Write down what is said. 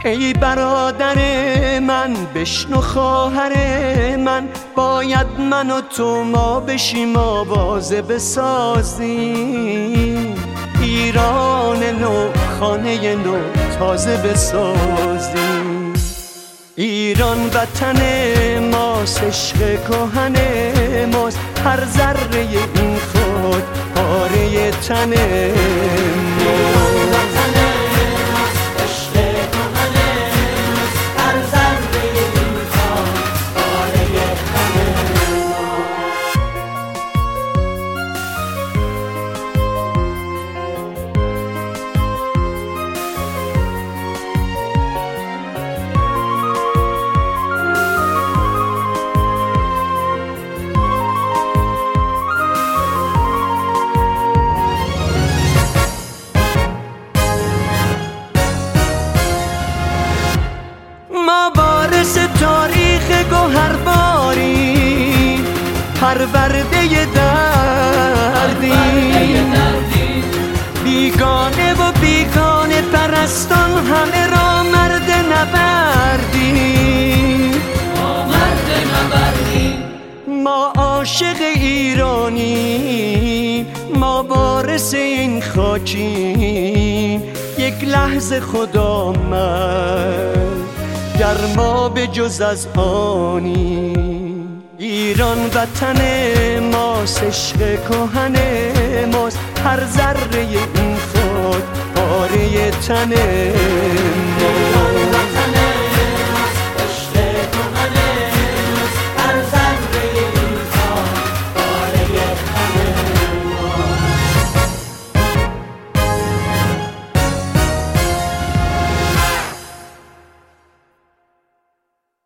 ای برادر من بشنو خواهر من، باید من و تو ما بشیم آوازه بسازیم، ایران نو خانه نو تازه بسازیم. ایران وطن ماست، عشق کهن ماست، هر ذره این خود پاره تن ماست. ما وارث تاریخ گوهرباری، پرورده دردیم، بیگانه و بیگانه پرستان همه را مرد نبردیم. ما عاشق ایرانیم، ما وارث این خاکیم، یک لحظه خدا آمد گر ما به جز از آنی. ایران وطن ماست، عشق کهن ماست، هر ذره این خود پاره تن